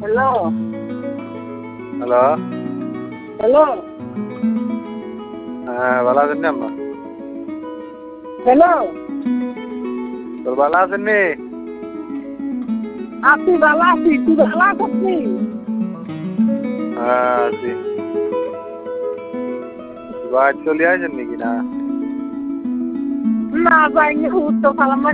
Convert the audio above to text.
Hello hello. Hello হ্যাঁ, ভালো আছেন নি আম্মা? হ্যালো তোর ভালো আছেন নি? আপনি ভালো আছি তুই ভালো আছিস নি? হ্যাঁ, আছি। বাড়ি চলে আসেন নাকি না? না যাইনি উত্তর পালাম